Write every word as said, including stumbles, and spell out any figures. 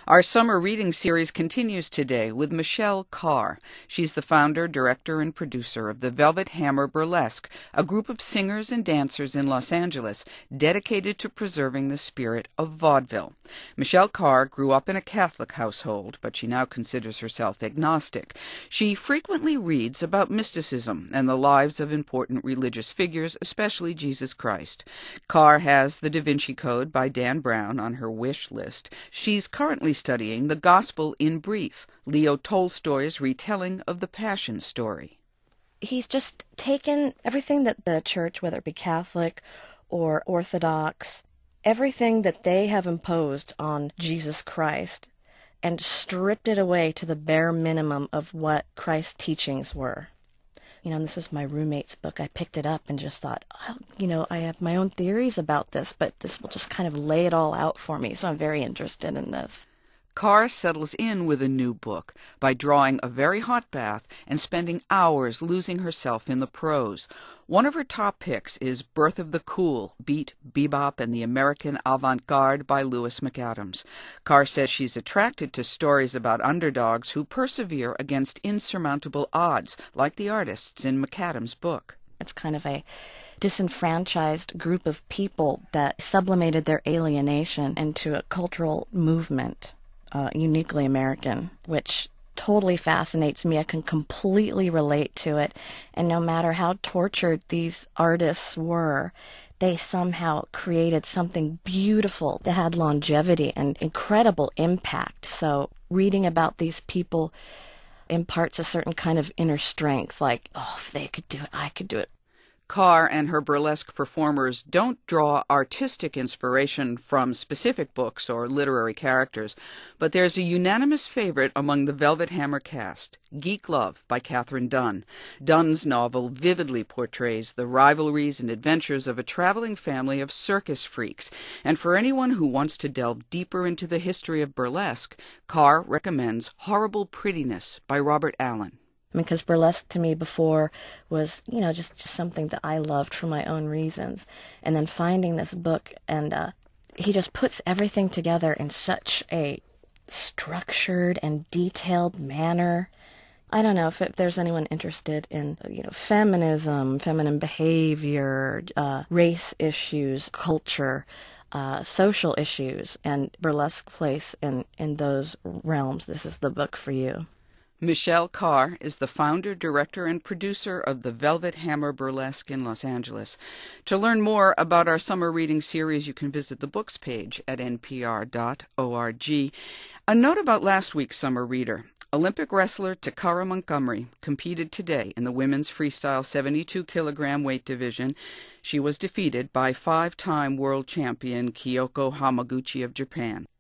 Our summer reading series continues today with Michelle Carr. She's the founder, director, and producer of the Velvet Hammer Burlesque, a group of singers and dancers in Los Angeles dedicated to preserving the spirit of vaudeville. Michelle Carr grew up in a Catholic household, but she now considers herself agnostic. She frequently reads about mysticism and the lives of important religious figures, especially Jesus Christ. Carr has The Da Vinci Code by Dan Brown on her wish list. She's currently studying The Gospel in Brief, Leo Tolstoy's retelling of the Passion story. He's just taken everything that the church, whether it be Catholic or Orthodox, everything that they have imposed on Jesus Christ, and stripped it away to the bare minimum of what Christ's teachings were. You know, and this is my roommate's book. I picked it up and just thought, oh, you know, I have my own theories about this, but this will just kind of lay it all out for me, so I'm very interested in this. Carr settles in with a new book by drawing a very hot bath and spending hours losing herself in the prose. One of her top picks is Birth of the Cool, Beat, Bebop, and the American Avant-Garde by Lewis McAdams. Carr says she's attracted to stories about underdogs who persevere against insurmountable odds, like the artists in McAdams' book. It's kind of a disenfranchised group of people that sublimated their alienation into a cultural movement. Uh, uniquely American, which totally fascinates me. I can completely relate to it. And no matter how tortured these artists were, they somehow created something beautiful that had longevity and incredible impact. So reading about these people imparts a certain kind of inner strength, like, oh, if they could do it, I could do it. Carr and her burlesque performers don't draw artistic inspiration from specific books or literary characters, but there's a unanimous favorite among the Velvet Hammer cast, Geek Love by Katherine Dunn. Dunn's novel vividly portrays the rivalries and adventures of a traveling family of circus freaks, and for anyone who wants to delve deeper into the history of burlesque, Carr recommends Horrible Prettiness by Robert Allen. Because burlesque to me before was, you know, just, just something that I loved for my own reasons. And then finding this book, and uh, he just puts everything together in such a structured and detailed manner. I don't know if, if there's anyone interested in, you know, feminism, feminine behavior, uh, race issues, culture, uh, social issues, and burlesque place in, in those realms. This is the book for you. Michelle Carr is the founder, director, and producer of the Velvet Hammer Burlesque in Los Angeles. To learn more about our summer reading series, you can visit the books page at n p r dot org. A note about last week's summer reader. Olympic wrestler Takara Montgomery competed today in the women's freestyle seventy-two kilogram weight division. She was defeated by five-time world champion Kyoko Hamaguchi of Japan.